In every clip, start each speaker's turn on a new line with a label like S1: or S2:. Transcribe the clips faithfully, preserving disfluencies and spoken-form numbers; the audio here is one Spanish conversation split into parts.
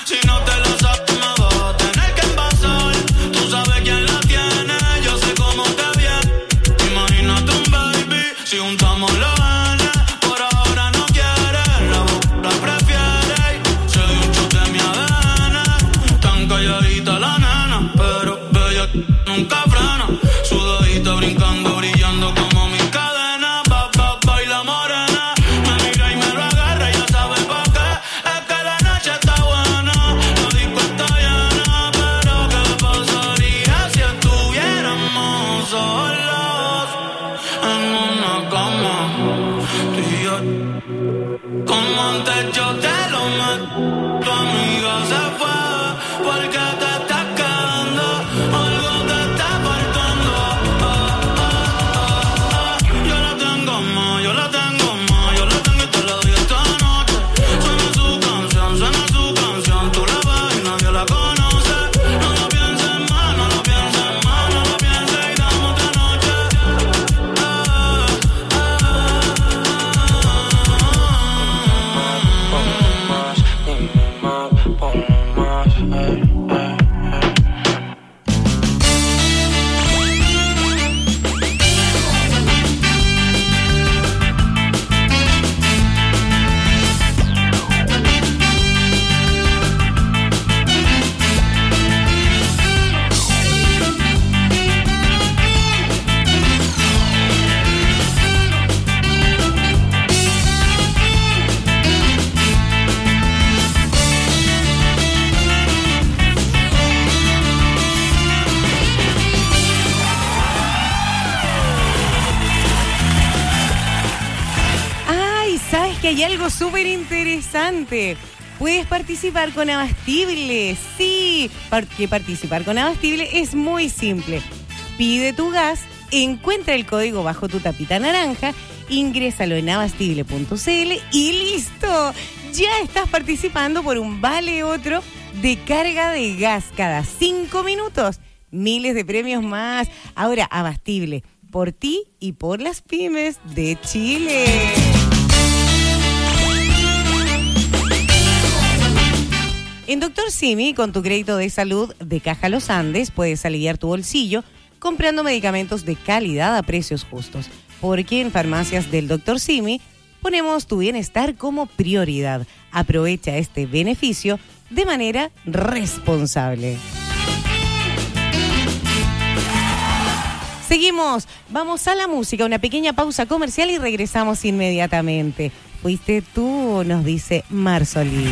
S1: Si no te lo sabes, me vas a tener que envasar. Tú sabes quién la tiene, yo sé cómo te viene. Imagínate un baby, si juntamos la N. Por ahora no quieres, la boca la prefiere. Se dio un chute de mi A D N. Tan calladita la nena, pero bella nunca frena. Sudadita brincando, brillando como mi cadena. Ba, ba, baila morena. Me mira y me lo agarra, ya sabe por qué. Es que la noche está buena, la disco está llena. Pero ¿qué pasaría si estuviéramos solos en una cama? Tú y yo, como antes yo te lo meto. Tu amiga se fue porque te estás quedando. Algo te está faltando. Ah, ah, ah, ah. Yo la tengo más, yo la tengo más. Yo la tengo y te la doy esta noche. Suena su canción, suena su canción. Tú la ves y nadie la conoce. No lo pienses más, no lo pienses más. No lo pienses y dame otra noche. Ah, ah, ah.
S2: Ponle más, dime más, ponle más, eh, eh.
S3: Ay, ¿sabes que hay algo súper interesante? Puedes participar con Abastible. Sí, porque participar con Abastible es muy simple. Pide tu gas, encuentra el código bajo tu tapita naranja, ingrésalo en abastible punto c l y listo. Ya estás participando por un vale otro de carga de gas cada cinco minutos. Miles de premios más. Ahora, Abastible, por ti y por las pymes de Chile. En Doctor Simi, con tu crédito de salud de Caja Los Andes, puedes aliviar tu bolsillo comprando medicamentos de calidad a precios justos. Porque en farmacias del Doctor Simi ponemos tu bienestar como prioridad. Aprovecha este beneficio de manera responsable. Seguimos, vamos a la música, una pequeña pausa comercial y regresamos inmediatamente. Fuiste tú, nos dice Marsoli.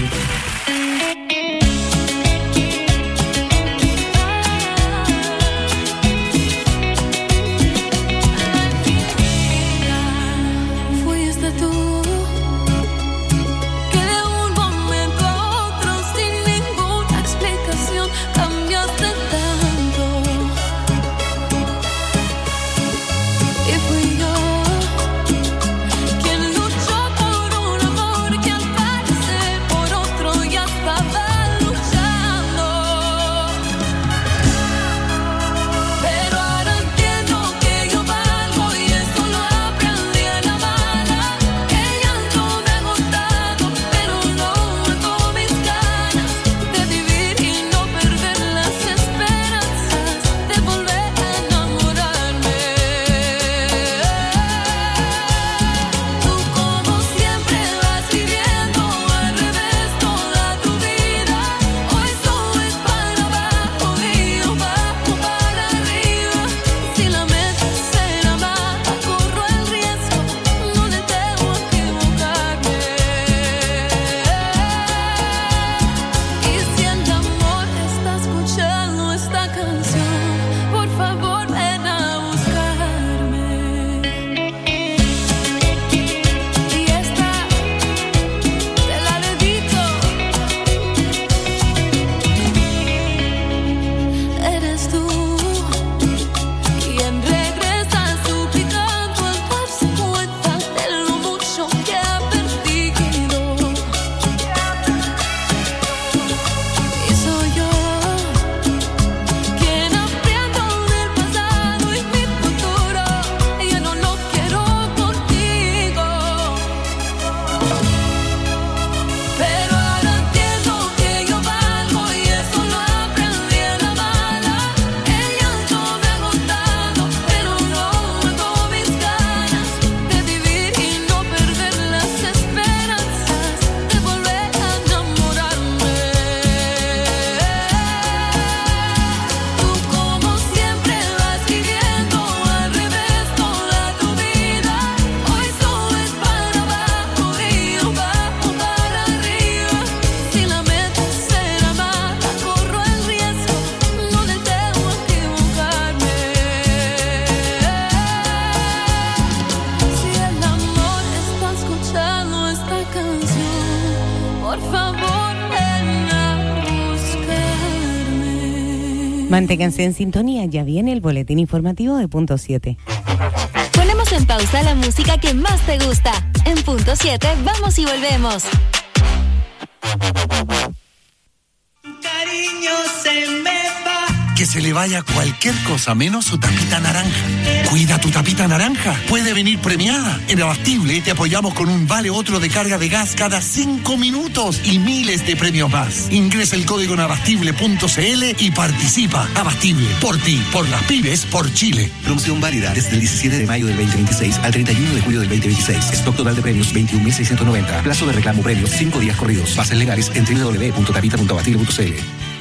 S4: Quien luchó por un amor que al parecer por otro
S3: Manténganse en sintonía, ya viene el boletín informativo de Punto siete.
S4: Ponemos en pausa la música que más te gusta. En Punto siete vamos y volvemos.
S5: Cariño se me va.
S6: Que se le vaya cualquier cosa menos su tapita naranja. Cuida tu tapita naranja. Puede venir premiada. En Abastible te apoyamos con un vale otro de carga de gas cada cinco minutos y miles de premios más. Ingresa el código en abastible punto cl y participa. Abastible, por ti, por las pymes, por Chile.
S7: Promoción válida desde el diecisiete de mayo del veinte veintiséis al treinta y uno de julio del veinte veintiséis. Stock total de premios veintiún mil seiscientos noventa. Plazo de reclamo premios cinco días corridos. Bases legales en doble u doble u doble u punto tapita punto abastible punto cl.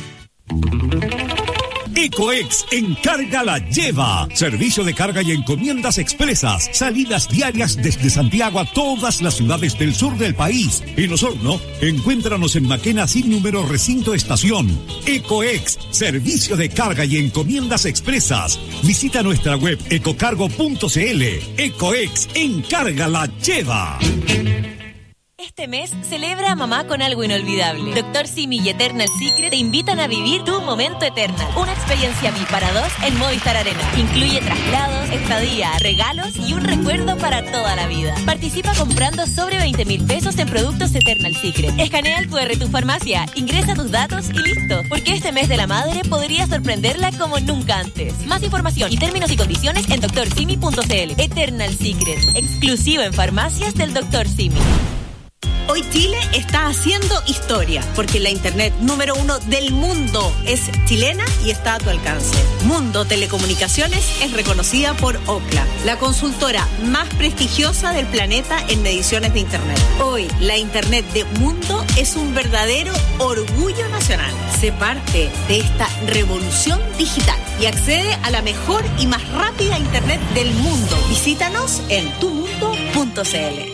S8: Ecoex Encarga la Lleva. Servicio de carga y encomiendas expresas. Salidas diarias desde Santiago a todas las ciudades del sur del país. En Osorno, encuéntranos en Maquena sin número recinto estación. Ecoex, servicio de carga y encomiendas expresas. Visita nuestra web ecocargo punto cl. Ecoex Encarga la Lleva.
S9: Este mes celebra a mamá con algo inolvidable. Doctor Simi y Eternal Secret te invitan a vivir tu momento Eternal. Una experiencia V I P para dos en Movistar Arena. Incluye traslados, estadía, regalos y un recuerdo para toda la vida. Participa comprando sobre veinte mil pesos en productos Eternal Secret. Escanea el cu erre de tu farmacia, ingresa tus datos y listo. Porque este mes de la madre podría sorprenderla como nunca antes. Más información y términos y condiciones en doctor simi punto cl. Eternal Secret, exclusivo en farmacias del doctor Simi.
S10: Hoy Chile está haciendo historia, porque la internet número uno del mundo es chilena y está a tu alcance. Mundo Telecomunicaciones es reconocida por Ookla, la consultora más prestigiosa del planeta en mediciones de internet. Hoy, la internet de Mundo es un verdadero orgullo nacional. Sé parte de esta revolución digital y accede a la mejor y más rápida internet del mundo. Visítanos en tu mundo punto cl.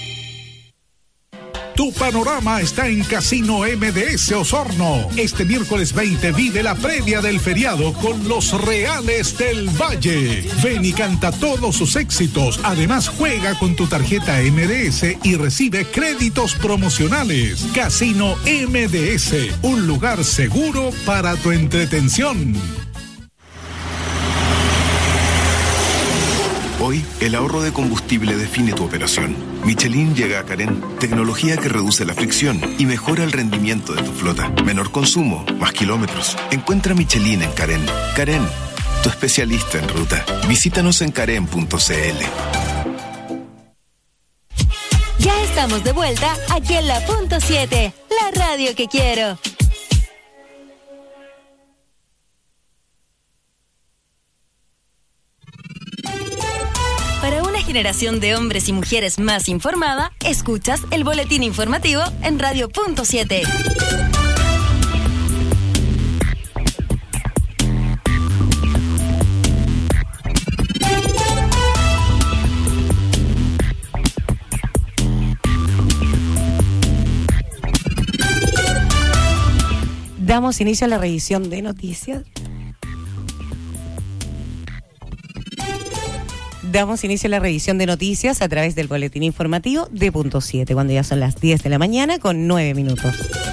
S11: Tu panorama está en Casino M D S Osorno. Este miércoles veinte vive la previa del feriado con los Reales del Valle. Ven y canta todos sus éxitos. Además, juega con tu tarjeta M D S y recibe créditos promocionales. Casino M D S, un lugar seguro para tu entretención.
S12: Hoy, el ahorro de combustible define tu operación. Michelin llega a Carén, tecnología que reduce la fricción y mejora el rendimiento de tu flota. Menor consumo, más kilómetros. Encuentra Michelin en Carén. Carén, tu especialista en ruta. Visítanos en carén punto cl.
S4: Ya estamos de vuelta aquí en la Punto siete, la radio que quiero. Para una generación de hombres y mujeres más informada, escuchas el boletín informativo en Radio Punto siete.
S3: Damos inicio a la revisión de noticias. Damos inicio a la revisión de noticias a través del boletín informativo de Punto siete, cuando ya son las diez de la mañana con nueve minutos.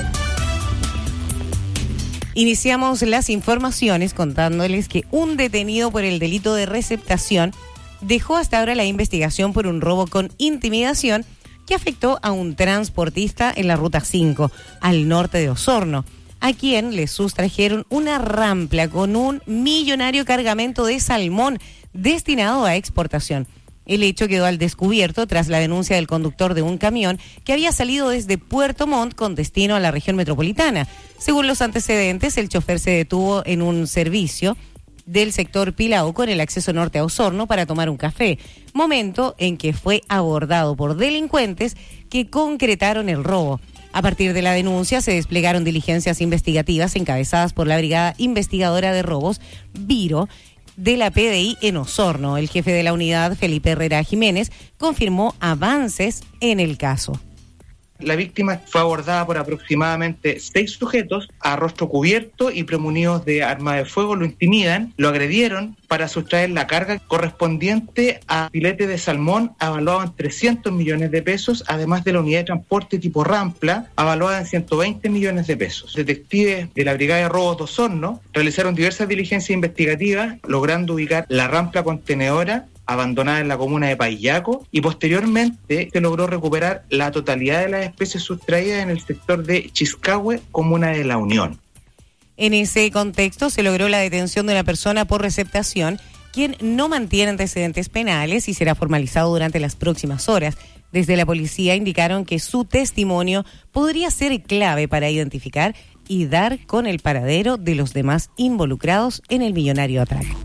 S3: Iniciamos las informaciones contándoles que un detenido por el delito de receptación dejó hasta ahora la investigación por un robo con intimidación que afectó a un transportista en la Ruta cinco, al norte de Osorno, a quien le sustrajeron una rampla con un millonario cargamento de salmón destinado a exportación. El hecho quedó al descubierto tras la denuncia del conductor de un camión que había salido desde Puerto Montt con destino a la región metropolitana. Según los antecedentes, el chofer se detuvo en un servicio del sector Pilauco en el acceso norte a Osorno para tomar un café, momento en que fue abordado por delincuentes que concretaron el robo. A partir de la denuncia se desplegaron diligencias investigativas encabezadas por la Brigada Investigadora de Robos, Viro, de la P D I en Osorno. El jefe de la unidad, Felipe Herrera Jiménez, confirmó avances en el caso.
S13: La víctima fue abordada por aproximadamente seis sujetos a rostro cubierto y premunidos de arma de fuego. Lo intimidan, lo agredieron para sustraer la carga correspondiente a filete de salmón avaluado en trescientos millones de pesos, además de la unidad de transporte tipo Rampla, avaluada en ciento veinte millones de pesos. Detectives de la Brigada de Robos de Osorno realizaron diversas diligencias investigativas, logrando ubicar la Rampla contenedora abandonada en la comuna de Paillaco, y posteriormente se logró recuperar la totalidad de las especies sustraídas en el sector de Chiscahue, comuna de La Unión.
S3: En ese contexto se logró la detención de una persona por receptación, quien no mantiene antecedentes penales y será formalizado durante las próximas horas. Desde la policía indicaron que su testimonio podría ser clave para identificar y dar con el paradero de los demás involucrados en el millonario atraco.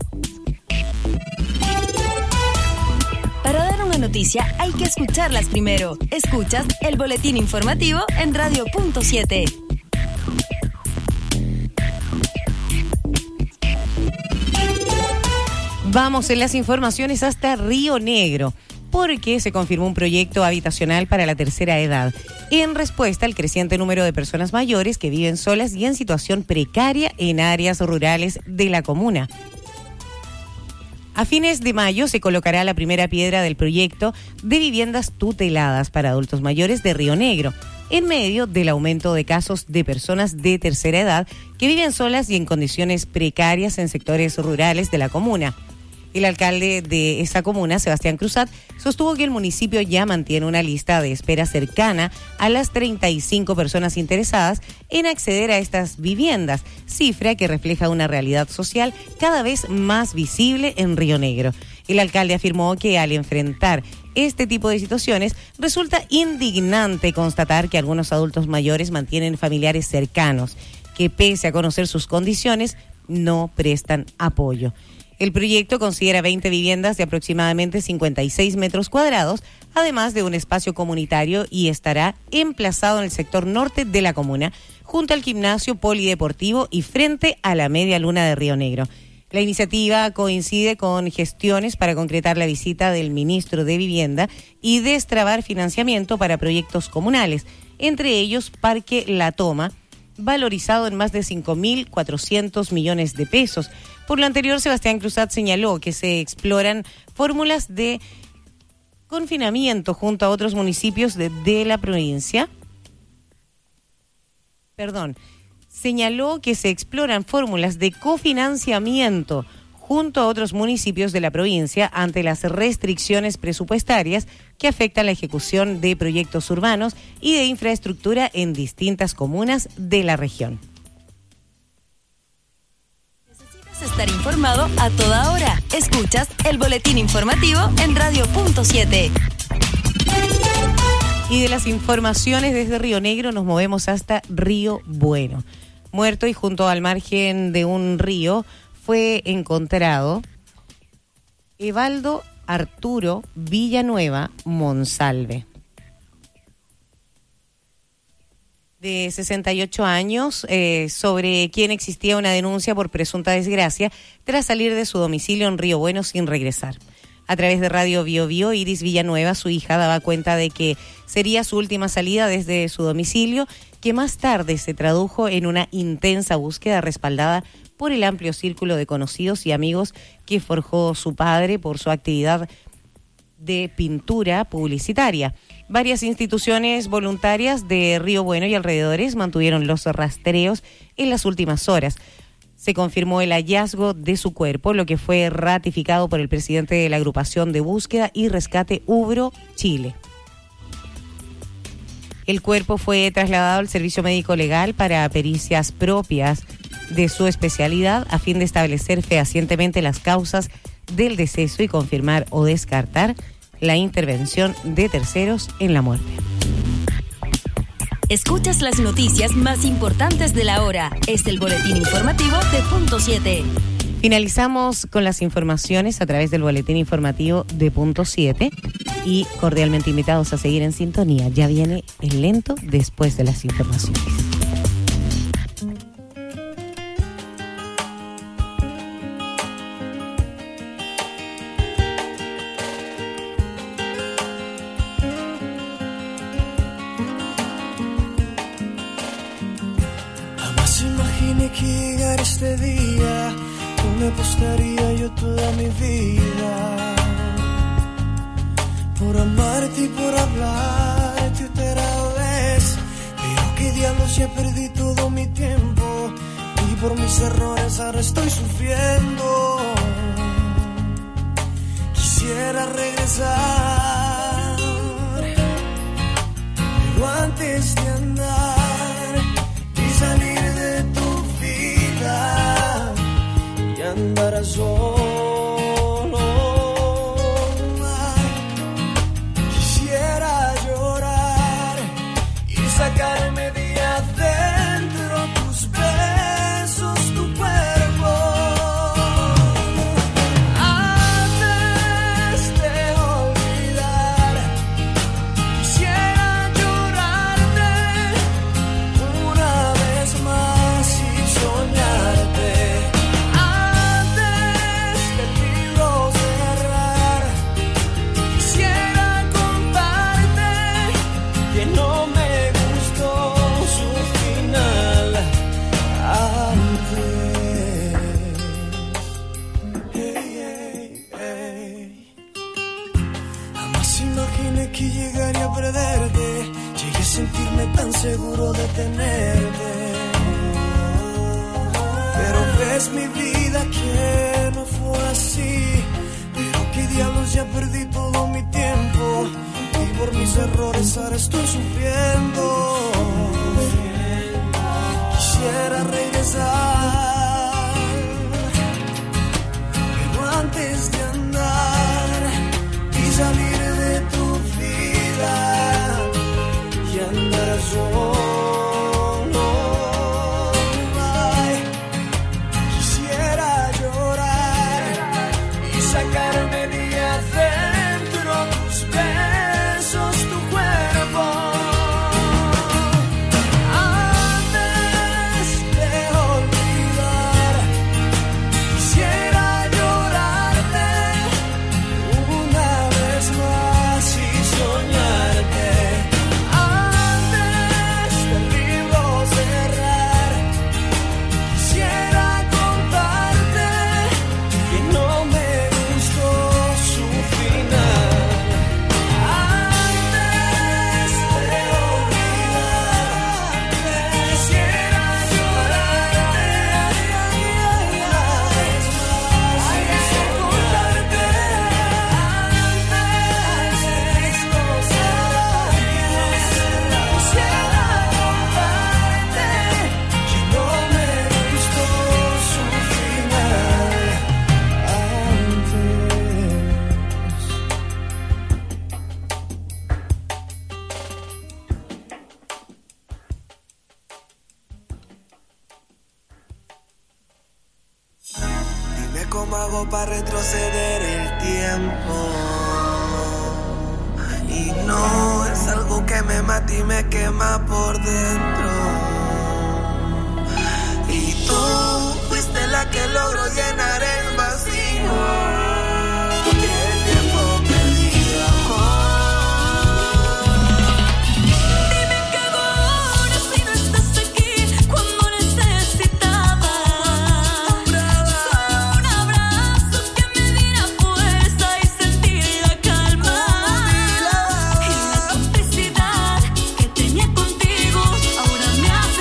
S4: Para dar una noticia hay que escucharlas primero. Escuchas el boletín informativo en Radio Punto siete.
S3: Vamos en las informaciones hasta Río Negro, porque se confirmó un proyecto habitacional para la tercera edad, en respuesta al creciente número de personas mayores que viven solas y en situación precaria en áreas rurales de la comuna. A fines de mayo se colocará la primera piedra del proyecto de viviendas tuteladas para adultos mayores de Río Negro, en medio del aumento de casos de personas de tercera edad que viven solas y en condiciones precarias en sectores rurales de la comuna. El alcalde de esa comuna, Sebastián Cruzat, sostuvo que el municipio ya mantiene una lista de espera cercana a las treinta y cinco personas interesadas en acceder a estas viviendas, cifra que refleja una realidad social cada vez más visible en Río Negro. El alcalde afirmó que al enfrentar este tipo de situaciones resulta indignante constatar que algunos adultos mayores mantienen familiares cercanos que, pese a conocer sus condiciones, no prestan apoyo. El proyecto considera veinte viviendas de aproximadamente cincuenta y seis metros cuadrados, además de un espacio comunitario, y estará emplazado en el sector norte de la comuna, junto al gimnasio polideportivo y frente a la Media Luna de Río Negro. La iniciativa coincide con gestiones para concretar la visita del ministro de Vivienda y destrabar financiamiento para proyectos comunales, entre ellos Parque La Toma, valorizado en más de cinco mil cuatrocientos millones de pesos. Por lo anterior, Sebastián Cruzat señaló que se exploran fórmulas de confinamiento junto a otros municipios de, de la provincia. Perdón, señaló que se exploran fórmulas de cofinanciamiento junto a otros municipios de la provincia ante las restricciones presupuestarias que afectan la ejecución de proyectos urbanos y de infraestructura en distintas comunas de la región.
S4: Necesitas estar informado a toda hora. Escuchas el boletín informativo en Radio Punto siete.
S3: Y de las informaciones desde Río Negro nos movemos hasta Río Bueno. Muerto y junto al margen de un río fue encontrado Evaldo Arturo Villanueva Monsalve, de sesenta y ocho años, eh, sobre quien existía una denuncia por presunta desgracia tras salir de su domicilio en Río Bueno sin regresar. A través de Radio Bio Bio, Iris Villanueva, su hija, daba cuenta de que sería su última salida desde su domicilio, que más tarde se tradujo en una intensa búsqueda respaldada por el amplio círculo de conocidos y amigos que forjó su padre por su actividad de pintura publicitaria. Varias instituciones voluntarias de Río Bueno y alrededores mantuvieron los rastreos en las últimas horas. Se confirmó el hallazgo de su cuerpo, lo que fue ratificado por el presidente de la agrupación de búsqueda y rescate Ubro Chile. El cuerpo fue trasladado al servicio médico legal para pericias propias de su especialidad a fin de establecer fehacientemente las causas del deceso y confirmar o descartar la intervención de terceros en la muerte.
S4: Escuchas las noticias más importantes de la hora. Es el boletín informativo de Punto siete.
S3: Finalizamos con las informaciones a través del boletín informativo de Punto siete y cordialmente invitados a seguir en sintonía. Ya viene el lento después de las informaciones.
S14: que llegara este día, donde apostaría yo toda mi vida por amarte y por hablarte otra vez. Pero qué diablos, ya perdí todo mi tiempo y por mis errores ahora estoy sufriendo. Quisiera regresar, pero antes de andar y salir de tu vida y andar a solo, ay, quisiera llorar y sacarme de adentro tus besos, tu cuerpo. Que llegaría a perderte, llegué a sentirme tan seguro de tenerte. Pero ves mi vida que no fue así. Pero qué diablos, ya perdí todo mi tiempo y por mis errores ahora estoy sufriendo. Quisiera regresar, pero antes de andar y salir de tu y andar solo, ay, quisiera llorar y sacarme de adentro tus besos, tu cuerpo. Antes de olvidar, quisiera llorarte una vez más y soñarte. ¿Cómo hago para retroceder el tiempo? Y no es algo que me mata y me quema por dentro. Y tú fuiste la que logró llenar el vacío. El tiempo perdido.
S15: Dime qué hago ahora si no estás aquí cuando necesitaba.
S14: Contigo, ahora me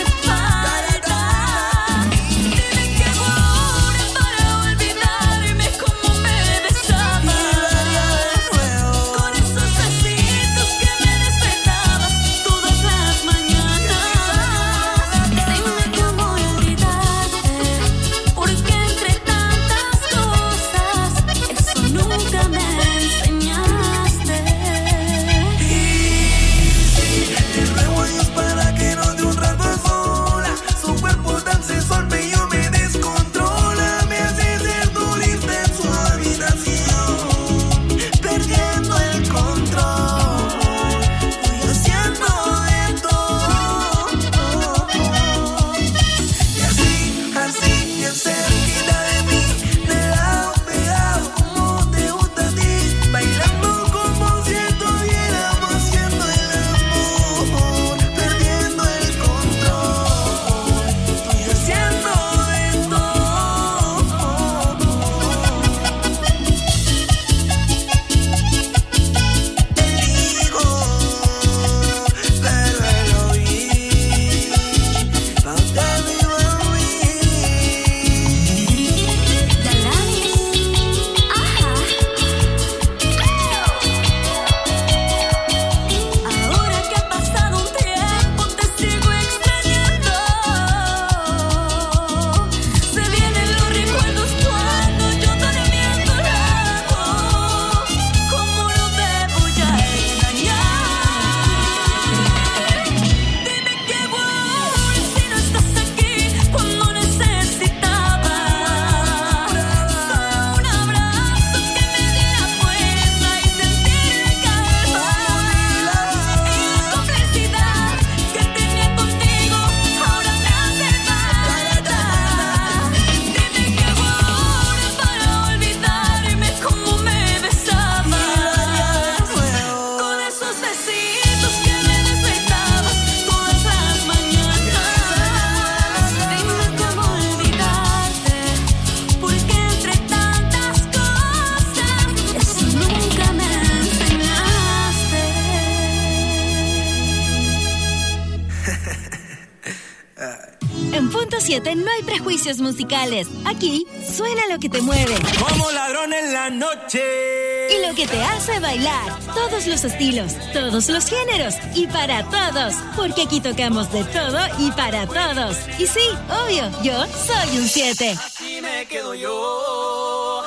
S4: siete no hay prejuicios musicales. Aquí suena lo que te mueve.
S5: Como ladrón en la noche.
S4: Y lo que te hace bailar. Todos los estilos, todos los géneros y para todos. Porque aquí tocamos de todo y para todos. Y sí, obvio, yo soy un siete.
S5: Así me quedo yo.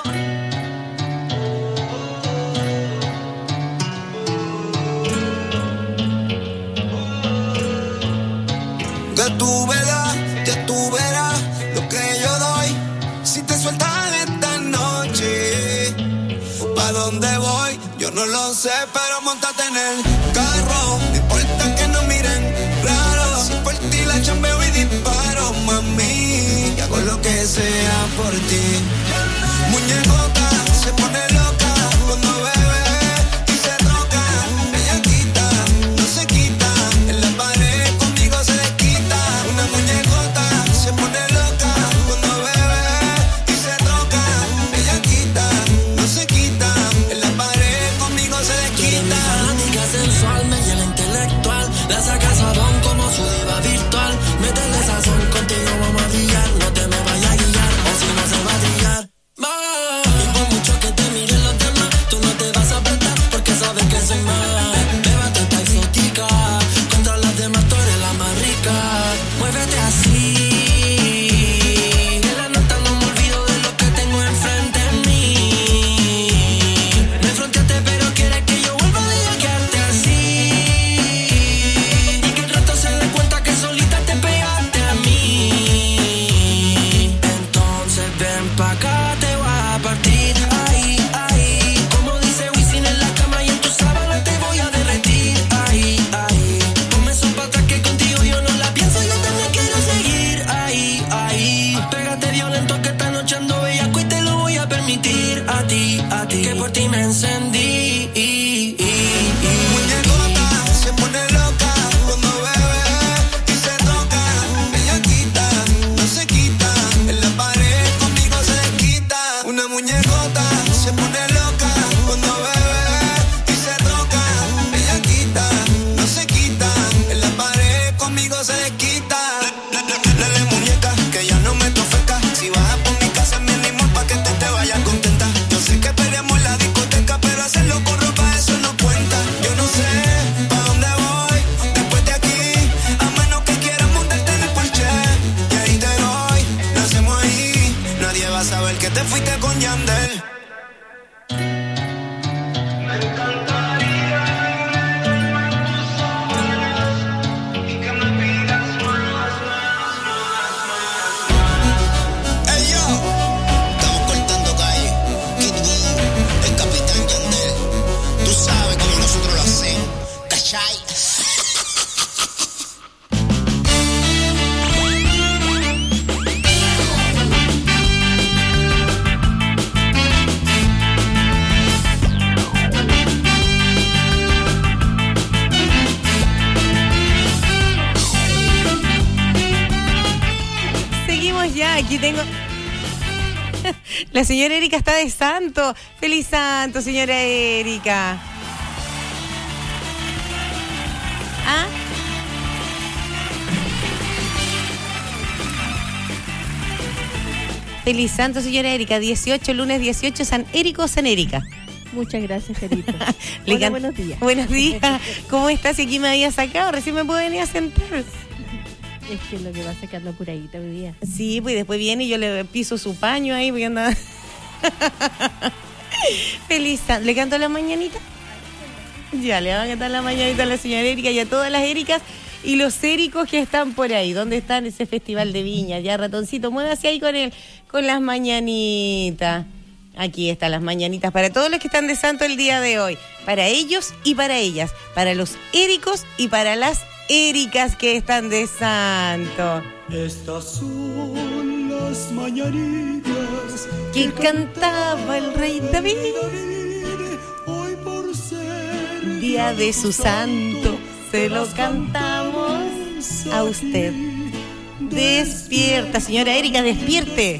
S16: Que tú verás, que tú verás lo que yo doy. Si te sueltas esta noche, ¿pa' dónde voy? Yo no lo sé, pero montate en el carro. No importa que no miren raro. Si por ti la chambeo y disparo, mami. Y hago lo que sea por ti. Muñecota se pone loca cuando bebe y se toca. Ella quita, no se quita. En la pared conmigo se desquita. Una muñecota se pone loca cuando bebe y se toca. Ella quita, no se quita. En la pared conmigo se desquita.
S5: Fanática sensual, me llena intelectual. La saca sabón como su diva virtual. Métele sazón, contigo vamos a brillar. No te me vayas a guiar, o si no se va a trillar. Y por mucho que te miren los demás, tú no te vas a apretar porque sabes que soy más. Llévate esta exótica, contra las demás tú eres la más rica. Muévete así. En la nota no me olvido de lo que tengo enfrente de mí. Me fronteaste pero quieres que yo vuelva a bellaquearte así. Y que el resto se dé cuenta que solita te pegaste a mí. Entonces ven pa' acá, te voy a partir. Ahí, ahí. Como dice Wisin en la cama y en tu sábana te voy a derretir. Ahí, ahí. Ponme eso pa' atrás que contigo yo no la pienso, yo también quiero seguir. Ahí, ahí. Pégate violento que esta noche ando bellaco y te lo voy a permitir. A ti, a ti. Que por ti me encendí.
S16: Muñecota se pone loca cuando bebe y se toca. Ella quita, no se quita. En la pared conmigo se desquita. Una muñecota se pone loca cuando bebe y se toca. Ella quita, no se quita. En la pared conmigo se desquita. Dale muñeca que ya no me tofeca. Si vas por mi casa mi animal pa' que te, te vayas contenta. Yo sé que peleamos en la discoteca, pero hacerlo con ropa eso no cuenta. Yo no sé pa' dónde voy después de aquí, a menos que quieras montarte en el porche. Y ahí te doy, lo hacemos ahí. Nadie va a saber que te fuiste con Yandel. Ey yo, estamos cortando calle. Kid Buu, el capitán Yandel. Tú sabes cómo nosotros lo hacemos. ¿Cachai?
S3: Seguimos ya, aquí tengo... La señora Erika está de santo. ¡Feliz santo, señora Erika! ¿Ah? Feliz santo, señora Erika. dieciocho, lunes dieciocho, San Érico, San Erika.
S17: Muchas gracias, Gerito.
S3: Le
S17: Hola,
S3: can-
S17: buenos días.
S3: Buenos días. ¿Cómo estás? Y aquí me había sacado. Recién me puedo venir a sentar.
S17: Es que lo que va sacando apuradita hoy día.
S3: Sí, pues después viene y yo le piso su paño ahí porque anda... Feliz santo. ¿Le canto la mañanita? Ya, le van a cantar la mañanita a la señora Erika y a todas las Ericas y los éricos que están por ahí. ¿Dónde están ese festival de viña? Ya, ratoncito, muévase ahí con él, con las mañanitas. Aquí están las mañanitas para todos los que están de santo el día de hoy. Para ellos y para ellas. Para los éricos y para las Ericas que están de santo.
S5: Estas son las mañanitas
S3: que cantaba el rey David.
S5: Hoy por ser
S3: Día de su santo, se lo cantamos a usted. Despierta, señora Erika, despierte.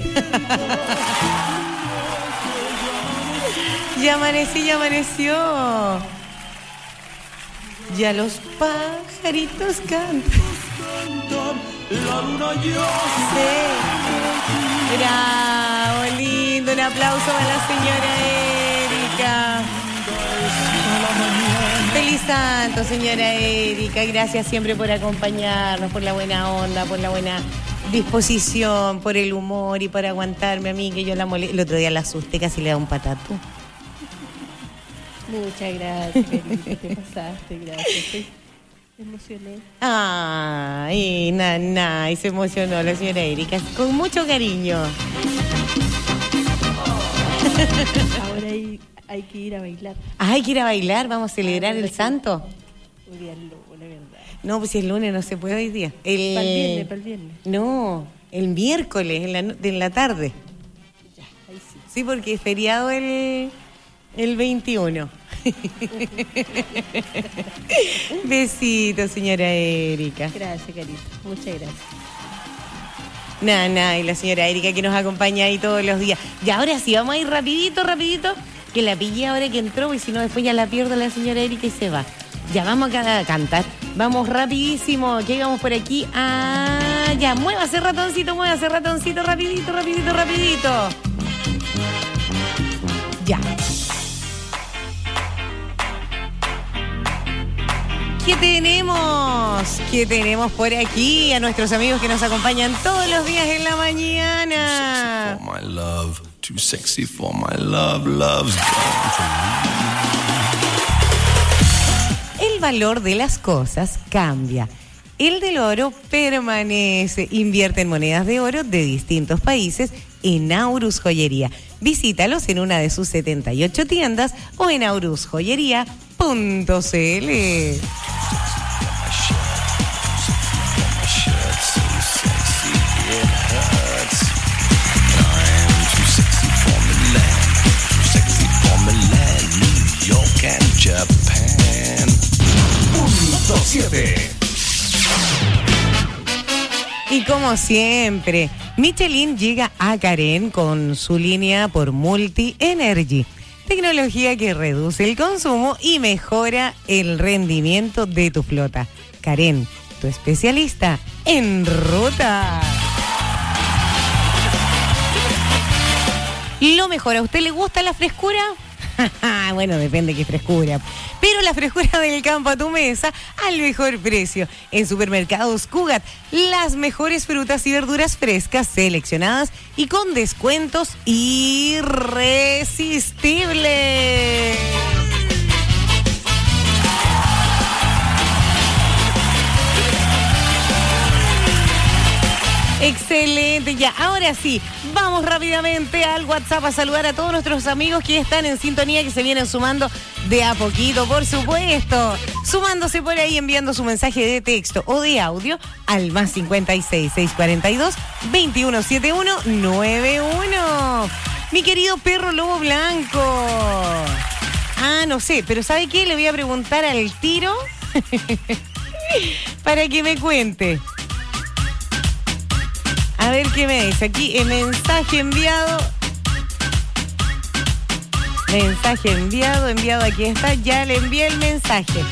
S3: Ya amanecí, ya amaneció. Ya los pajaritos cantan.
S1: la luna ya
S3: Sí. Bravo, lindo. Un aplauso para la señora Erika. Feliz santo, señora Erika. Gracias siempre por acompañarnos, por la buena onda, por la buena disposición, por el humor y por aguantarme a mí, que yo la molesté. El otro día la asusté, casi le da un patatú.
S17: Muchas gracias, Carita, te pasaste, gracias. Estoy emocioné.
S3: Ay, nana, y se emocionó la señora Erika, con mucho cariño.
S17: Ahora hay, hay que ir a bailar.
S3: Ah, hay que ir a bailar, vamos a celebrar el santo.
S17: Un día lunes, ¿verdad?
S3: No, pues si es lunes no se puede hoy día. El...
S17: Para el viernes, para el viernes.
S3: No, el miércoles, en la, no- en la tarde.
S17: Ya, ahí sí.
S3: Sí, porque es feriado el, el veintiuno. Besitos, señora Erika.
S17: Gracias, Carita. Muchas gracias.
S3: Nana, y la señora Erika que nos acompaña ahí todos los días. Y ahora sí, vamos a ir rapidito, rapidito, que la pillé ahora que entró, y si no después ya la pierdo la señora Erika y se va. Ya vamos a a cantar. Vamos rapidísimo, que íbamos por aquí. Ah, ya, muévase ratoncito, muévase ratoncito, rapidito, rapidito, rapidito. Ya. ¿Qué tenemos? ¿Qué tenemos por aquí? A nuestros amigos que nos acompañan todos los días en la mañana.
S18: For my love, too sexy for my love, love's gone to
S3: El valor de las cosas cambia. El del oro permanece. Invierte en monedas de oro de distintos países en Aurus Joyería. Visítalos en una de sus setenta y ocho tiendas o en aurus joyería punto c l.
S18: Japan.
S8: Punto siete.
S3: Y como siempre, Michelin llega a Karen con su línea por Multi Energy. Tecnología que reduce el consumo y mejora el rendimiento de tu flota. Karen, tu especialista en ruta. Lo mejor, ¿a usted le gusta la frescura? Bueno, depende qué frescura. Pero la frescura del campo a tu mesa al mejor precio. En Supermercados Cugat, las mejores frutas y verduras frescas seleccionadas y con descuentos irresistibles. Excelente, ya, ahora sí, vamos rápidamente al WhatsApp a saludar a todos nuestros amigos que están en sintonía, que se vienen sumando de a poquito, por supuesto, sumándose por ahí, enviando su mensaje de texto o de audio al más cincuenta y seis, seiscientos cuarenta y dos, veintiuno setenta y uno noventa y uno. Mi querido perro lobo blanco. Ah, no sé, pero ¿sabe qué? Le voy a preguntar al tiro para que me cuente. A ver qué me dice. Aquí el mensaje enviado. Mensaje enviado, enviado, aquí está. Ya le envié el mensaje.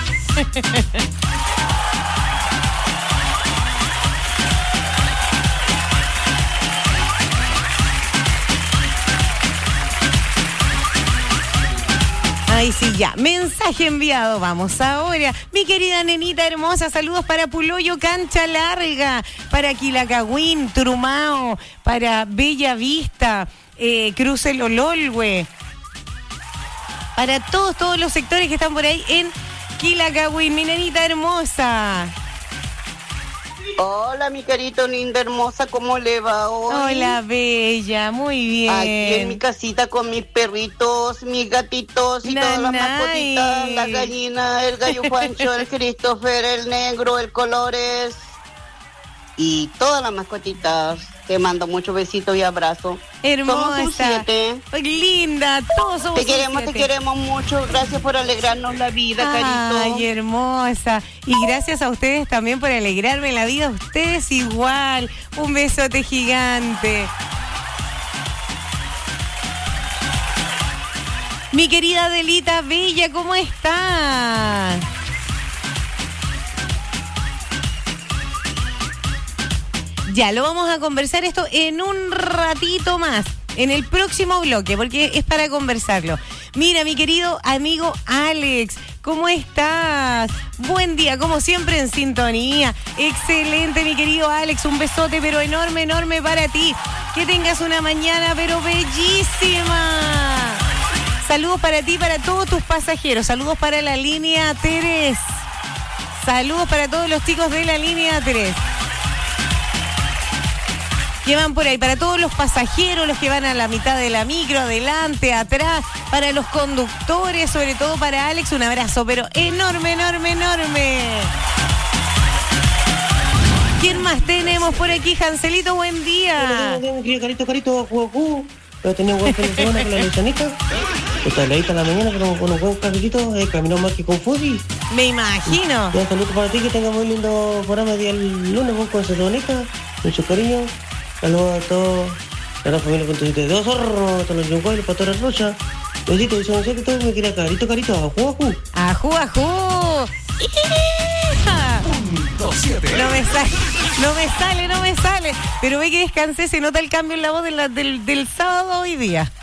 S3: Ay, sí, ya. Mensaje enviado. Vamos ahora. Mi querida nenita hermosa, saludos para Puloyo Cancha Larga, para Quilacagüín, Trumao, para Bella Vista, eh, Cruce el Ololwe, para todos, todos los sectores que están por ahí en Quilacagüín, mi nenita hermosa.
S19: Hola, mi carito linda hermosa, ¿cómo le va hoy?
S3: Hola, bella, muy bien.
S19: Aquí en mi casita con mis perritos, mis gatitos y todas las
S3: Nanay.
S19: mascotitas, la gallina, el gallo Juancho, el Christopher, el negro, el Colores y todas las mascotitas. Te mando muchos besitos y abrazos.
S3: Hermosa.
S19: Somos un siete.
S3: Ay, linda, todos somos
S19: Te
S3: un
S19: queremos,
S3: siete.
S19: te queremos mucho. Gracias por alegrarnos la vida, carito.
S3: Ay, hermosa. Y gracias a ustedes también por alegrarme la vida. Ustedes igual. Un besote gigante. Mi querida Adelita Bella, ¿cómo estás? Ya, lo vamos a conversar esto en un ratito más, en el próximo bloque, porque es para conversarlo. Mira, mi querido amigo Alex, ¿cómo estás? Buen día, como siempre en sintonía. Excelente, mi querido Alex, un besote, pero enorme, enorme para ti. Que tengas una mañana, pero bellísima. Saludos para ti, para todos tus pasajeros. Saludos para la línea tres. Saludos para todos los chicos de la línea tres. Que van por ahí, para todos los pasajeros, los que van a la mitad de la micro, adelante, atrás, para los conductores, sobre todo para Alex, un abrazo, pero enorme, enorme, enorme. ¿Quién más tenemos por aquí, Jancelito? Buen día.
S20: Hola, querido Carito, Carito, juego, pero tenía un buen fin de semana con la lesionita. Esta leíta en la mañana, pero con un buen cafecito, eh, caminó más que con Fudi.
S3: Me imagino.
S20: Y un saludo para ti, que tenga muy lindo programa día el lunes, vos con Cetonita, mucho cariño. Saludos a todos, a la familia con tu de dos zorros, a los yunguay, los pastores rocha. Besitos, y son siete, todos me quieren carito, carito, ajú, ajú.
S3: Ajú, ajú.
S11: Punto siete.
S3: No me sale, no me sale, no me sale. Pero ve que descansé, se nota el cambio en la voz de la, del, del sábado hoy día.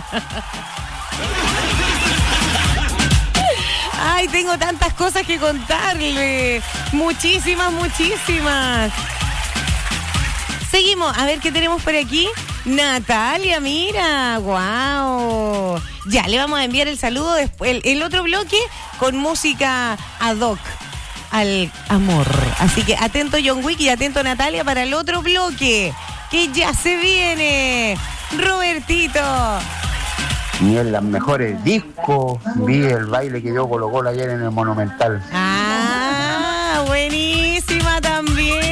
S3: Ay, tengo tantas cosas que contarle. Muchísimas, muchísimas. Seguimos, a ver qué tenemos por aquí. Natalia, mira, wow. Ya, le vamos a enviar el saludo después, el, el otro bloque con música ad hoc al amor. Así que atento John Wick y atento Natalia para el otro bloque, que ya se viene. Robertito.
S21: Ni en las mejores discos vi el baile que dio Colo Colo ayer en el Monumental.
S3: Ah, buenísima también.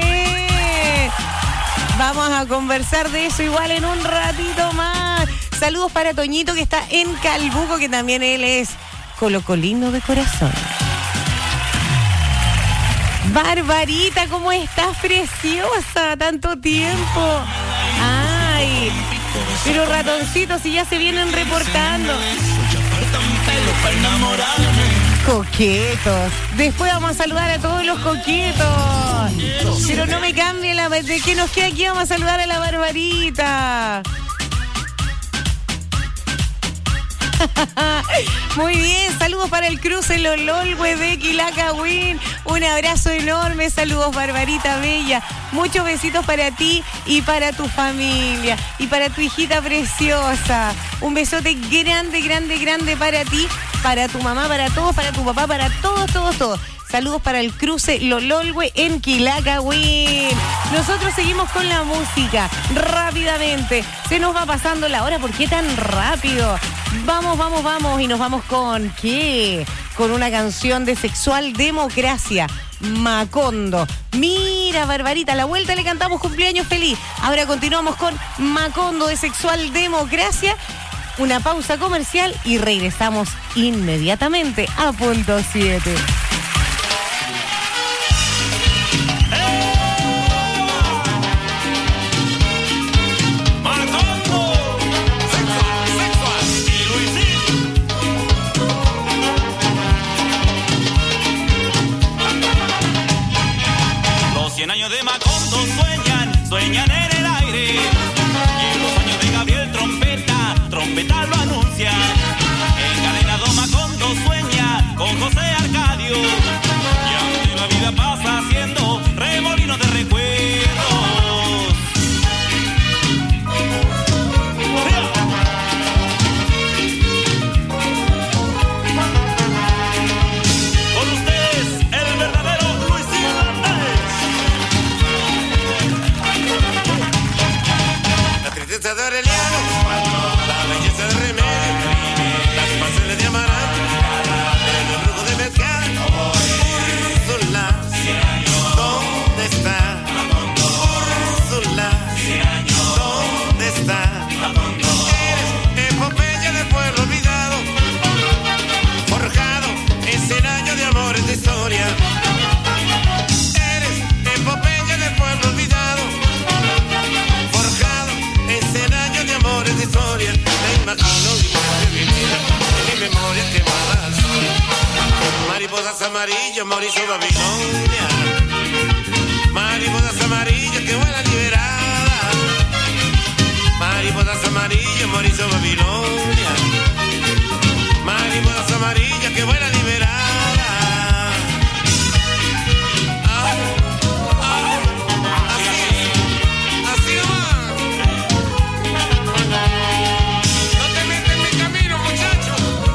S3: Vamos a conversar de eso igual en un ratito más. Saludos para Toñito, que está en Calbuco, que también él es colocolino de corazón. Barbarita, ¿cómo estás? Preciosa, tanto tiempo. Ay, pero ratoncitos, si ya se vienen reportando. Coquetos. Después vamos a saludar a todos los coquetos. Pero no me cambie la... ¿De qué nos queda aquí? Vamos a saludar a la Barbarita. Muy bien, saludos para el cruce Lololwe de Quilacawin. Un abrazo enorme, saludos Barbarita Bella. Muchos besitos para ti y para tu familia y para tu hijita preciosa. Un besote grande, grande, grande para ti, para tu mamá, para todos, para tu papá, para todos, todos, todos. Saludos para el cruce Lololwe en Quilacawin. Nosotros seguimos con la música. Rápidamente. Se nos va pasando la hora. ¿Por qué tan rápido? Vamos, vamos, vamos. Y nos vamos con ¿qué? Con una canción de Sexual Democracia. Macondo. Mira, Barbarita, a la vuelta le cantamos cumpleaños feliz. Ahora continuamos con Macondo de Sexual Democracia. Una pausa comercial y regresamos inmediatamente a Punto siete.
S1: cien años de Macondo sueñan, sueñan en el aire. Y en los años de Gabriel Trompeta, Trompeta lo anuncia. Encadenado Macondo sueña con José Arcadio. Y aunque la vida pasa haciendo remolinos de recuerdos. Con ustedes, el verdadero Luis Hernández.
S22: La tristeza de Aureliano, la belleza de Remedio, las pasiones de Amaranto, el brujo de Mezcal, Úrsula, ¿dónde está? Úrsula, ¿dónde está? Eres epopeya del pueblo olvidado, forjado en cien años de amores de historia. Eres epopeya del pueblo olvidado, forjado en cien años de amores de historia. Me imagino libre de mi vida, en mi memoria quemada al sol. Mariposas amarillas, Mauricio Babilonia. Mariposas amarillas que vuelan liberadas. Mauricio, Babilonia. Mariposas amarillas que vuelan liberadas. Ah, ah, así, así nomás. No te metas en mi camino, muchacho.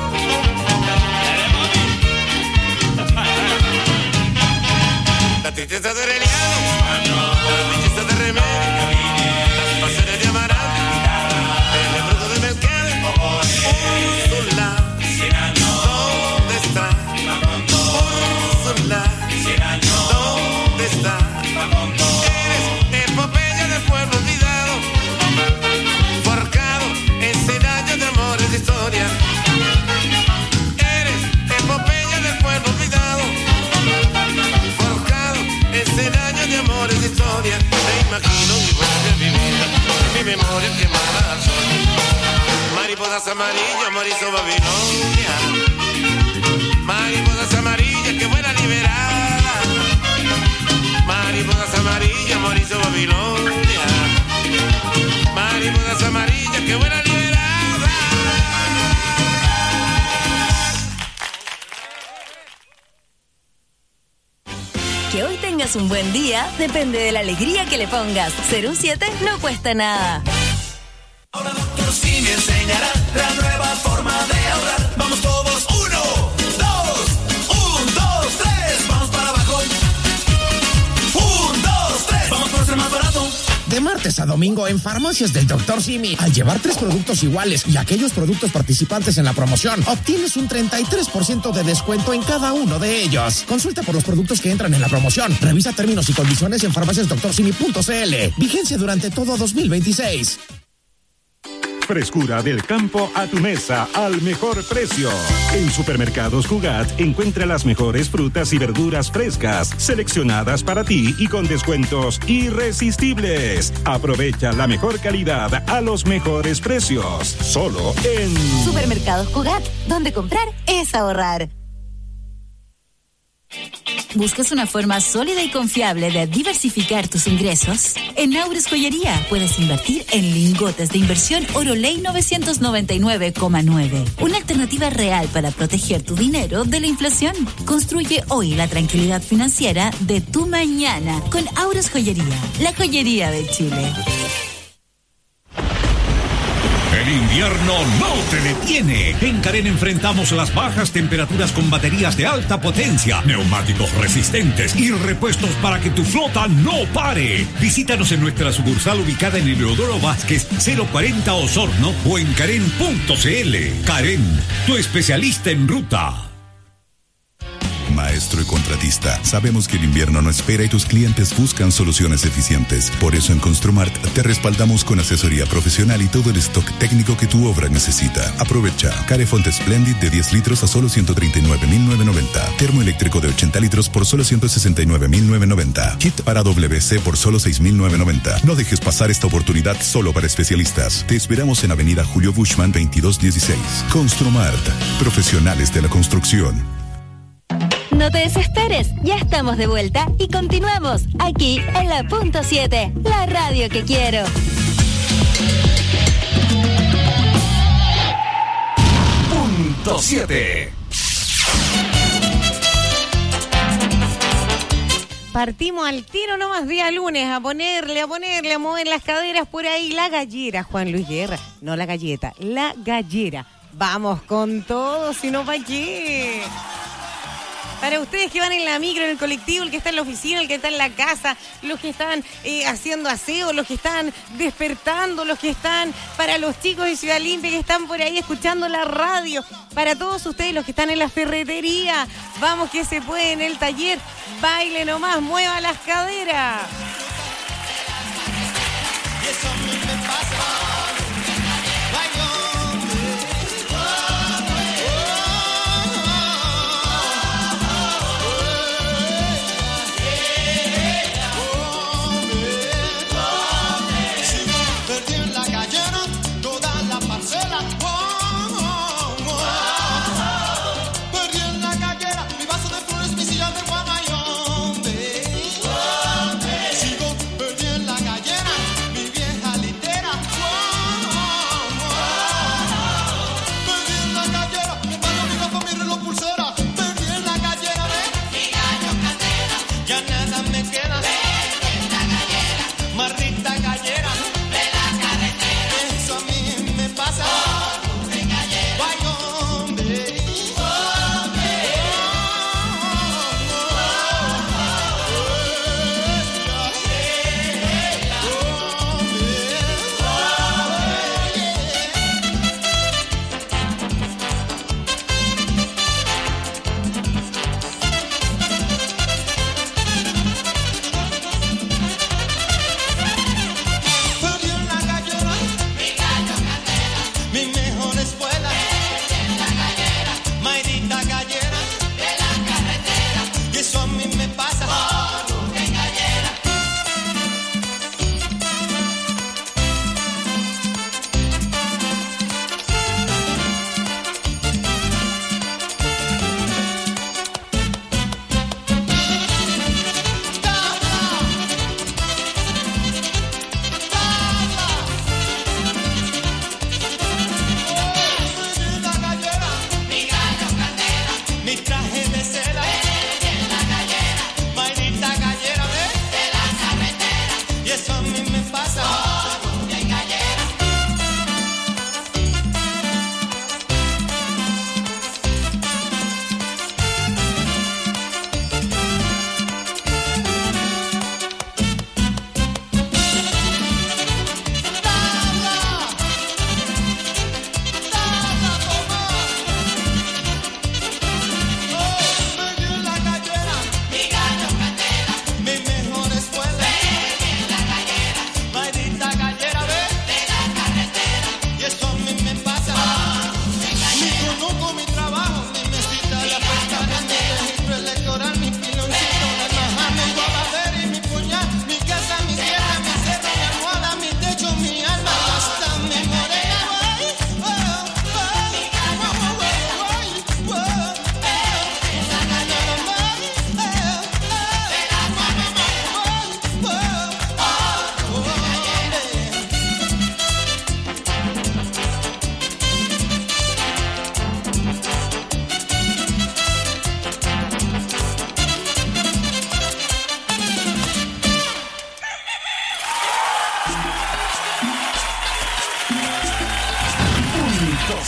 S22: La tristeza de Aureliano, la belleza de Remedio, las pasiones de Amarante, el embrujo de Melquiades, Úrsula, ¿dónde está? Úrsula, ¿dónde está? Eres epopeya del pueblo olvidado, forjado en cien años de amores de historia. Eres epopeya del pueblo olvidado, forjado en cien años de amores de historia. Te imagino y vuelve a vivir en mi memoria quemada al sol. Mariposas amarillas, Mauricio, Babilonia. Mariposas amarillas que vuelan liberadas. Mariposas amarillas, Mauricio, Babilonia. Mariposas amarillas que vuelan liberadas.
S4: Que hoy tengas un buen día depende de la alegría que le pongas. Ser un siete no cuesta nada.
S5: Ahora doctor sí me enseñará la nueva forma de ahorrar. Vamos todos, uno, dos, un, dos, tres, vamos para abajo. Un, dos, tres, vamos por ser más barato.
S2: De martes a domingo en Farmacias del doctor Simi, al llevar tres productos iguales y aquellos productos participantes en la promoción, obtienes un treinta y tres por ciento de descuento en cada uno de ellos. Consulta por los productos que entran en la promoción. Revisa términos y condiciones en farmacias doctor simi punto c l. Vigencia durante todo dos mil veintiséis.
S6: Frescura del campo a tu mesa al mejor precio. En Supermercados Cugat encuentra las mejores frutas y verduras frescas, seleccionadas para ti y con descuentos irresistibles. Aprovecha la mejor calidad a los mejores precios. Solo en
S4: Supermercados Cugat, donde comprar es ahorrar. ¿Buscas una forma sólida y confiable de diversificar tus ingresos? En Aures Joyería puedes invertir en lingotes de inversión Oroley novecientos noventa y nueve coma nueve. Una alternativa real para proteger tu dinero de la inflación. Construye hoy la tranquilidad financiera de tu mañana con Aures Joyería, la joyería de Chile.
S8: El invierno no te detiene. En Karen enfrentamos las bajas temperaturas con baterías de alta potencia, neumáticos resistentes y repuestos para que tu flota no pare. Visítanos en nuestra sucursal ubicada en Eleodoro Vázquez cero cuarenta Osorno o en karen punto c l. Karen, tu especialista en ruta.
S23: Maestro y contratista, sabemos que el invierno no espera y tus clientes buscan soluciones eficientes. Por eso en Construmart te respaldamos con asesoría profesional y todo el stock técnico que tu obra necesita. Aprovecha Carefont Splendid de diez litros a solo ciento treinta y nueve mil novecientos noventa. Termoeléctrico de ochenta litros por solo ciento sesenta y nueve mil novecientos noventa. Kit para W C por solo seis mil novecientos noventa. No dejes pasar esta oportunidad solo para especialistas. Te esperamos en Avenida Julio Bushman veintidós dieciséis. Construmart, profesionales de la construcción.
S4: No te desesperes, ya estamos de vuelta y continuamos aquí en la Punto siete, la radio que quiero.
S7: Punto siete.
S3: Partimos al tiro nomás día lunes a ponerle, a ponerle, a mover las caderas por ahí. La gallera, Juan Luis Guerra. No la galleta, la gallera. Vamos con todo, si no, ¿para qué? Para ustedes que van en la micro, en el colectivo, el que está en la oficina, el que está en la casa, los que están eh, haciendo aseo, los que están despertando, los que están, para los chicos de Ciudad Limpia que están por ahí escuchando la radio, para todos ustedes los que están en la ferretería, vamos que se puede en el taller, baile nomás, mueva las caderas.
S5: Y eso a mí me pasa.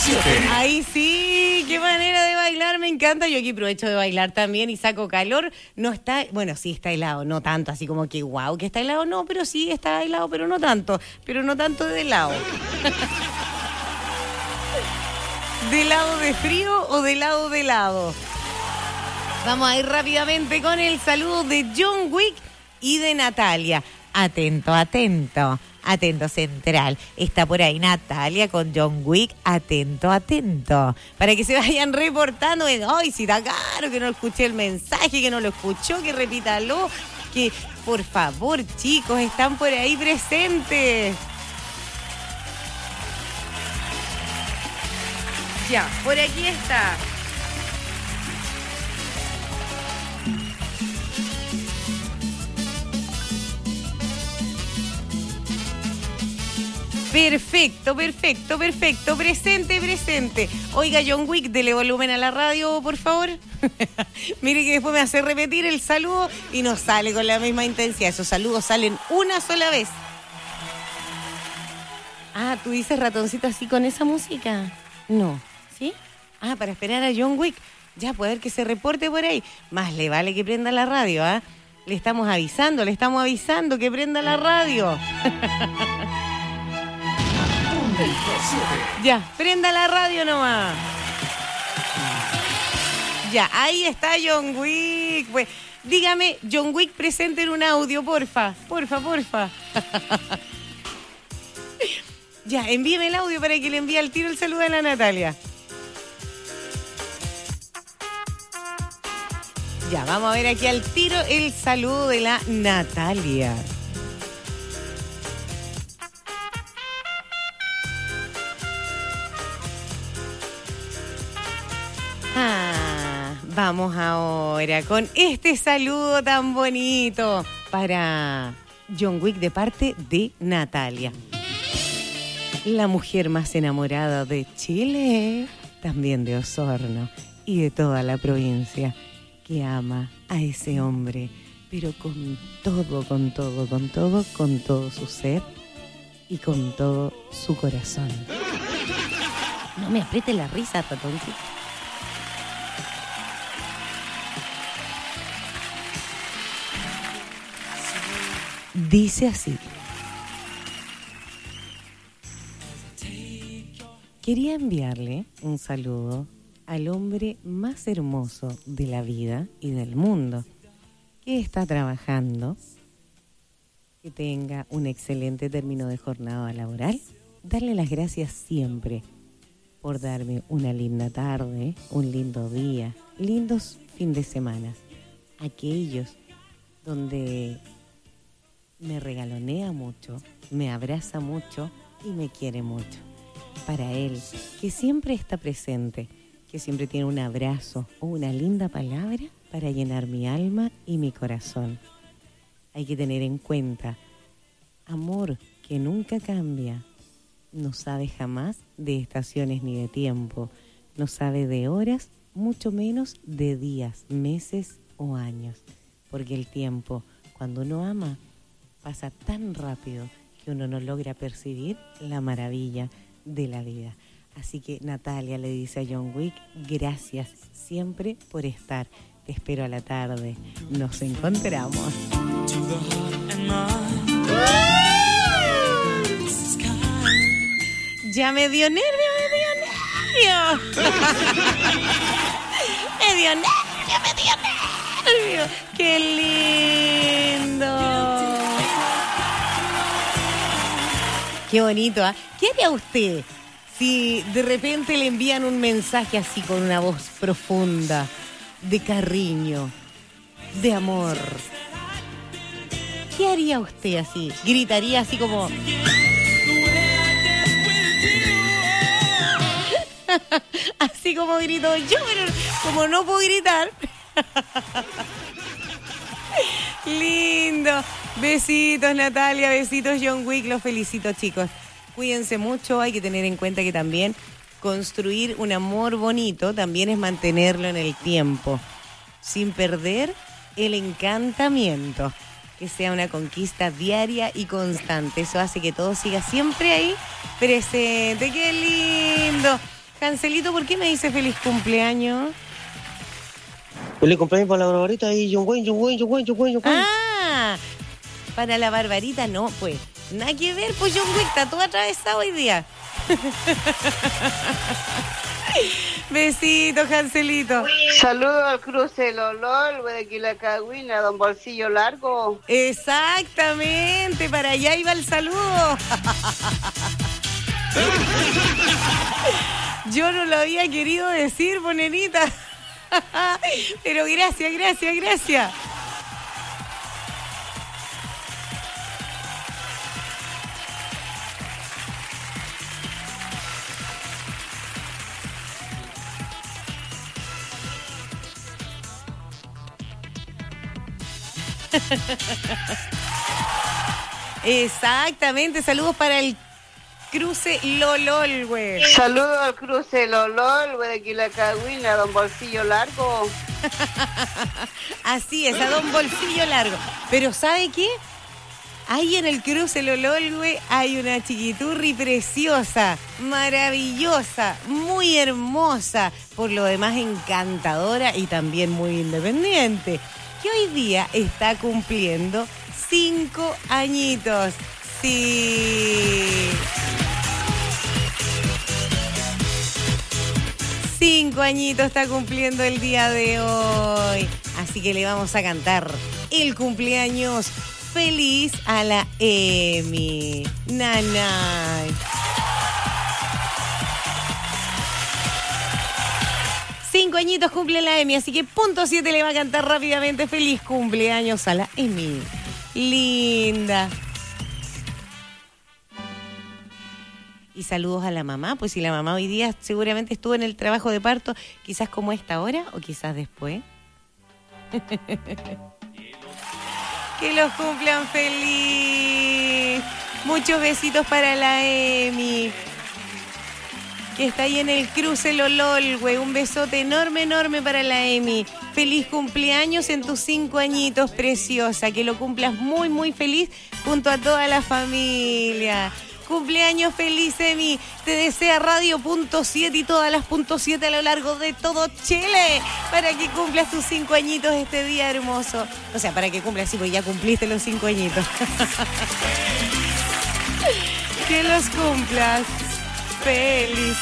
S23: siete.
S3: Ahí sí, qué manera de bailar, me encanta. Yo aquí aprovecho de bailar también y saco calor. No está, bueno, sí está helado, no tanto, así como que wow, que está helado, no, pero sí está helado, pero no tanto, pero no tanto de helado. ¿De helado de frío o de helado de helado? Vamos a ir rápidamente con el saludo de John Wick y de Natalia. Atento, atento, atento central. Está por ahí Natalia con John Wick. Atento, atento. Para que se vayan reportando. Ay, si está caro, que no escuché el mensaje, que no lo escuchó, que repítalo. Que, por favor, chicos, están por ahí presentes. Ya, por aquí está. Perfecto, perfecto, perfecto. Presente, presente. Oiga, John Wick, dele volumen a la radio, por favor. Mire que después me hace repetir el saludo y no sale con la misma intensidad. Esos saludos salen una sola vez. Ah, ¿tú dices ratoncito así con esa música? No. ¿Sí? Ah, para esperar a John Wick. Ya, puede ver que se reporte por ahí. Más le vale que prenda la radio, ¿ah? ¿eh? Le estamos avisando, le estamos avisando que prenda la radio. Ya, prenda la radio nomás. Ya, ahí está John Wick. Pues, dígame, John Wick, presente en un audio, porfa. Porfa, porfa. Ya, envíeme el audio para que le envíe al tiro el saludo a la Natalia. Ya, vamos a ver aquí al tiro el saludo de la Natalia. Ah, vamos ahora con este saludo tan bonito para John Wick de parte de Natalia. La mujer más enamorada de Chile, también de Osorno y de toda la provincia, que ama a ese hombre, pero con todo, con todo, con todo, con todo su ser y con todo su corazón. No me apriete la risa, ratoncito. Dice así. Quería enviarle un saludo al hombre más hermoso de la vida y del mundo, que está trabajando, que tenga un excelente término de jornada laboral, darle las gracias siempre por darme una linda tarde, un lindo día, lindos fin de semana, aquellos donde me regalonea mucho, me abraza mucho y me quiere mucho. Para él, que siempre está presente, que siempre tiene un abrazo o una linda palabra para llenar mi alma y mi corazón. Hay que tener en cuenta, amor que nunca cambia, no sabe jamás de estaciones ni de tiempo, no sabe de horas, mucho menos de días, meses o años, porque el tiempo, cuando uno ama, pasa tan rápido que uno no logra percibir la maravilla de la vida. Así que Natalia le dice a John Wick, gracias siempre por estar. Te espero a la tarde. Nos encontramos. Ya me dio nervio, me dio nervio. me dio nervio, me dio nervio. Qué lindo. Qué bonito, ¿ah? ¿eh? ¿Qué haría usted si de repente le envían un mensaje así con una voz profunda, de cariño, de amor? ¿Qué haría usted así? ¿Gritaría así como... así como grito yo, pero como no puedo gritar... Lindo. Besitos, Natalia, besitos, John Wick. Los felicito, chicos. Cuídense mucho. Hay que tener en cuenta que también construir un amor bonito también es mantenerlo en el tiempo, sin perder el encantamiento. Que sea una conquista diaria y constante. Eso hace que todo siga siempre ahí presente. ¡Qué lindo! Cancelito, ¿por qué me dice feliz cumpleaños?
S20: Feliz cumpleaños para la Barbarita y John Wayne, John Wayne, John Wayne, John Wayne, John Wayne.
S3: Ah, para la Barbarita no, pues. Nada que ver, pues John Wick está todo atravesado hoy día. Besitos, Cancelito.
S19: Saludos al cruce Lolol, de Quilacagüín, a don Bolsillo Largo.
S3: Exactamente, para allá iba el saludo. Yo no lo había querido decir, bonenita. Pero gracias, gracias, gracias. Exactamente, saludos para el cruce Lolol, güey.
S19: Saludos al cruce Lolol, de Quilacagüín, a don Bolsillo Largo.
S3: Así es, a don Bolsillo Largo. Pero ¿sabe qué? Ahí en el cruce Lolol, güey, hay una chiquiturri preciosa, maravillosa, muy hermosa, por lo demás encantadora y también muy independiente, que hoy día está cumpliendo cinco añitos. Sí. Cinco añitos está cumpliendo el día de hoy. Así que le vamos a cantar el cumpleaños feliz a la Emi. Nanay. Cinco añitos cumple la Emi, así que punto siete le va a cantar rápidamente feliz cumpleaños a la Emi. Linda. Y saludos a la mamá, pues si la mamá hoy día seguramente estuvo en el trabajo de parto, quizás como esta hora o quizás después. Que los cumplan feliz. Muchos besitos para la Emi, que está ahí en el cruce Lolol, güey. Un besote enorme, enorme para la Emi. Feliz cumpleaños en tus cinco añitos, preciosa. Que lo cumplas muy, muy feliz junto a toda la familia. Cumpleaños feliz, Emi. Te desea Radio Punto siete y todas las Punto siete a lo largo de todo Chile para que cumplas tus cinco añitos este día hermoso. O sea, para que cumplas, sí, pues ya cumpliste los cinco añitos. Que los cumplas feliz.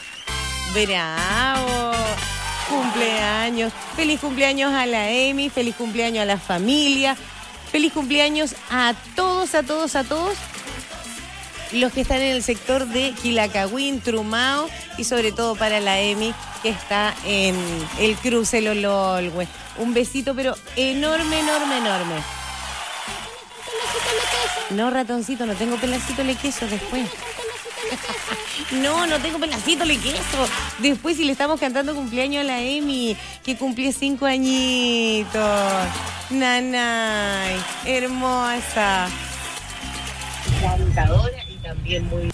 S3: Bravo. Cumpleaños. Feliz cumpleaños a la Emi. Feliz cumpleaños a la familia. Feliz cumpleaños a todos, a todos, a todos los que están en el sector de Quilacagüín, Trumao, y sobre todo para la Emi, que está en el cruce Lolol, güey. Un besito, pero enorme, enorme, enorme. No, ratoncito, no tengo pelacito de queso después. No, no tengo pelacito de queso. Después, si le estamos cantando cumpleaños a la Emi, que cumple cinco añitos. Nanay, hermosa. Cantadora y también muy...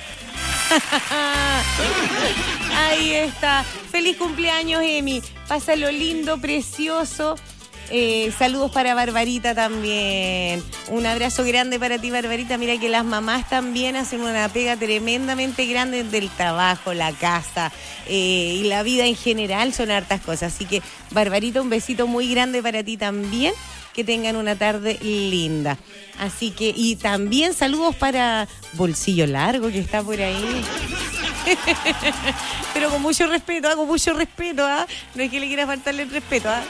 S3: Ahí está. Feliz cumpleaños, Emi. Pásalo lindo, precioso. Eh, saludos para Barbarita también. Un abrazo grande para ti, Barbarita. Mira que las mamás también hacen una pega tremendamente grande del trabajo, la casa eh, y la vida en general. Son hartas cosas. Así que, Barbarita, un besito muy grande para ti también. Que tengan una tarde linda. Así que, y también saludos para Bolsillo Largo, que está por ahí. Pero con mucho respeto, ¿ah? Con mucho respeto, ¿ah? No es que le quiera faltarle el respeto, ¿ah?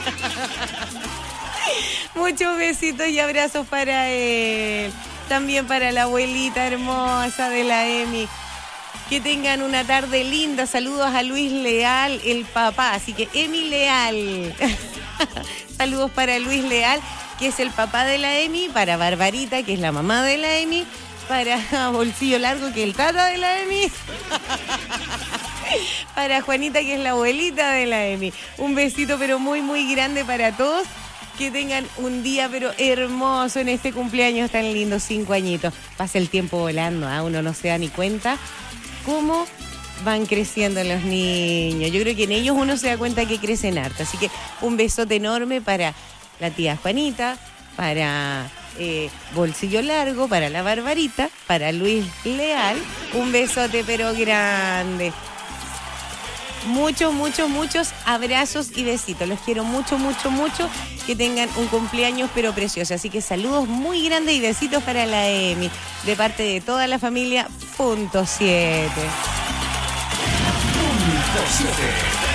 S3: Muchos besitos y abrazos para él. También para la abuelita hermosa de la Emi. Que tengan una tarde linda. Saludos a Luis Leal, el papá. Así que Emi Leal. Saludos para Luis Leal, que es el papá de la Emi. Para Barbarita, que es la mamá de la Emi. Para Bolsillo Largo, que es el tata de la Emi. Para Juanita, que es la abuelita de la Emi. Un besito, pero muy, muy grande para todos. Que tengan un día, pero hermoso en este cumpleaños tan lindo, cinco añitos. Pasa el tiempo volando, ¿eh? Uno no se da ni cuenta cómo van creciendo los niños. Yo creo que en ellos uno se da cuenta que crecen harto. Así que un besote enorme para la tía Juanita, para eh, Bolsillo Largo, para la Barbarita, para Luis Leal. Un besote pero grande. Muchos, muchos, muchos abrazos y besitos. Los quiero mucho, mucho, mucho. Que tengan un cumpleaños pero precioso. Así que saludos muy grandes y besitos para la Emi. De parte de toda la familia Punto siete.
S8: Punto siete.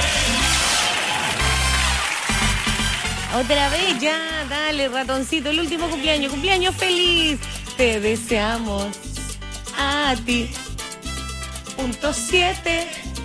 S3: Otra vez, ya, dale, ratoncito. El último cumpleaños. Cumpleaños feliz. Te deseamos a ti. Punto siete.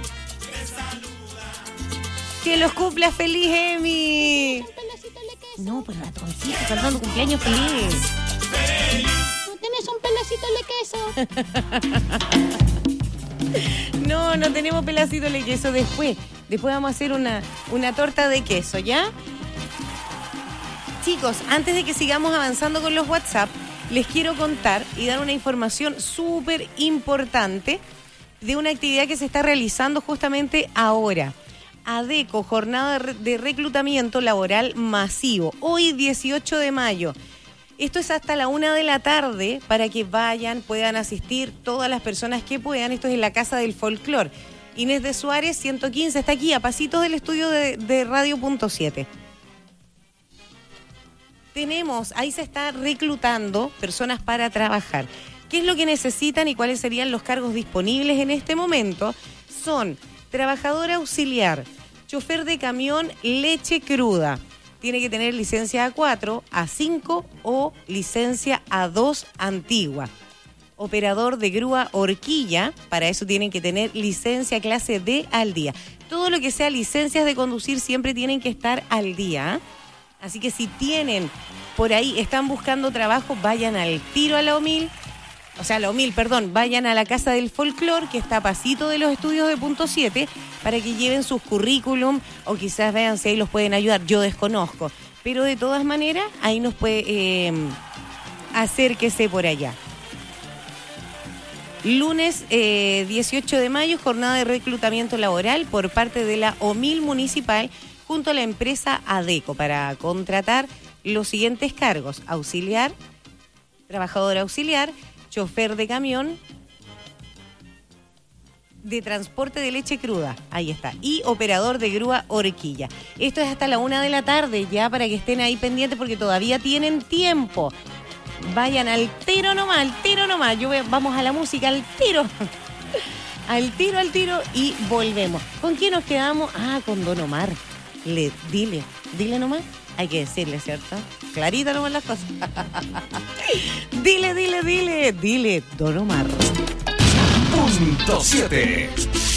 S3: Que los cumplas feliz, Emi. No, pues ratoncito, cantando cumpleaños feliz.
S15: ¿No tienes un pedacito de queso?
S3: No, no tenemos pedacito de queso después. Después vamos a hacer una, una torta de queso, ¿ya? Chicos, antes de que sigamos avanzando con los WhatsApp, les quiero contar y dar una información súper importante de una actividad que se está realizando justamente ahora. ADECO, jornada de reclutamiento laboral masivo, hoy dieciocho de mayo. Esto es hasta la una de la tarde para que vayan, puedan asistir todas las personas que puedan. Esto es en la Casa del Folclor. Inés de Suárez, ciento quince, está aquí a pasitos del estudio de, de Radio Punto siete. Tenemos, ahí se está reclutando personas para trabajar. ¿Qué es lo que necesitan y cuáles serían los cargos disponibles en este momento? Son trabajador auxiliar, chofer de camión, leche cruda. Tiene que tener licencia A cuatro, A cinco o licencia A dos antigua. Operador de grúa horquilla, para eso tienen que tener licencia clase D al día. Todo lo que sea licencias de conducir siempre tienen que estar al día, ¿eh? Así que si tienen por ahí, están buscando trabajo, vayan al tiro a la OMIL. O sea, la OMIL, perdón, vayan a la Casa del Folclor, que está a pasito de los estudios de Punto siete, para que lleven sus currículum o quizás vean si ahí los pueden ayudar. Yo desconozco. Pero de todas maneras, ahí nos puede eh, acérquese por allá. Lunes eh, dieciocho de mayo, jornada de reclutamiento laboral por parte de la OMIL municipal junto a la empresa ADECO para contratar los siguientes cargos: auxiliar, trabajador auxiliar, chofer de camión, de transporte de leche cruda, ahí está, y operador de grúa horquilla. Esto es hasta la una de la tarde, ya para que estén ahí pendientes porque todavía tienen tiempo. Vayan al tiro nomás, al tiro nomás. Yo voy, vamos a la música, al tiro. Al tiro, al tiro y volvemos. ¿Con quién nos quedamos? Ah, con Don Omar. Le, dile, dile nomás. Hay que decirle, ¿cierto? Clarita nomás las cosas. Dile, dile, dile, dile, Don Omar.
S8: Punto siete.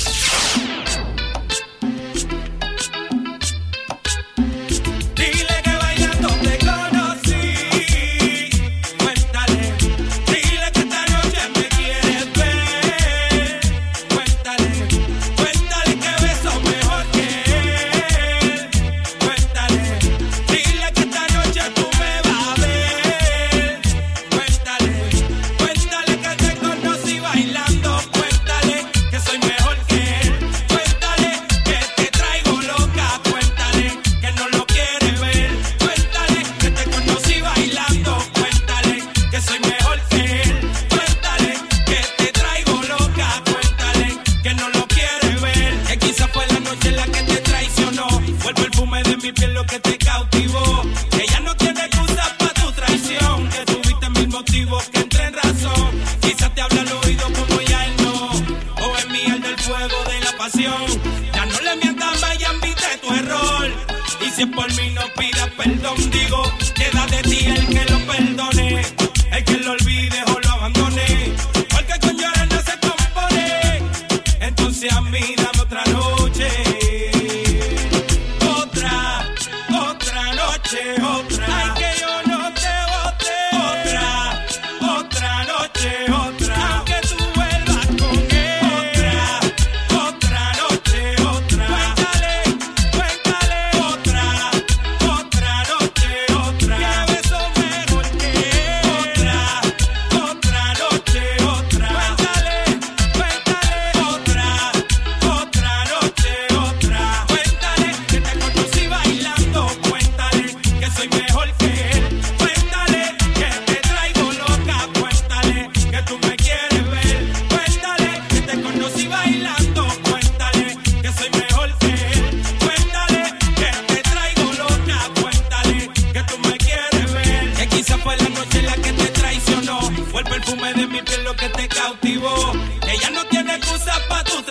S5: Dile que bailando te conocí. Cuéntale, dile que esta noche me quieres ver. Cuéntale, cuéntale que beso mejor que él. Cuéntale, dile que esta noche tú me vas a ver. Cuéntale, cuéntale que te conocí bailando. Cuéntale que soy mejor que él. Cuéntale que te traigo loca. Cuéntale que no lo quiere ver. Cuéntale que te conocí bailando. Cuéntale que soy mejor que él. Cuéntale que te traigo loca. Cuéntale que no lo quiere ver. Que quizás fue la noche en la que te traicionó. Fue el perfume de mi piel lo que te cautivó. Que ya no tiene excusa para tu traición. Que tuviste mil motivos que entre en razón. Quizás te habla al oído como ya él no. O en mí el del fuego de la pasión. Ya no le mientas, vaya, admite tu error. Y si es por mí no pidas perdón, digo, queda de ti el que lo perdone, el que lo olvide o lo abandone. Porque con llorar no se compone. Entonces a mí dame otra noche. Otra, otra noche, otra. Ay, que yo no te bote. Otra, otra noche, otra. Aunque tú vuelvas con él. Otra, otra noche, otra. Cuéntale, cuéntale. Otra, otra noche, otra.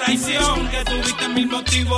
S9: traición, que tuviste mil motivos.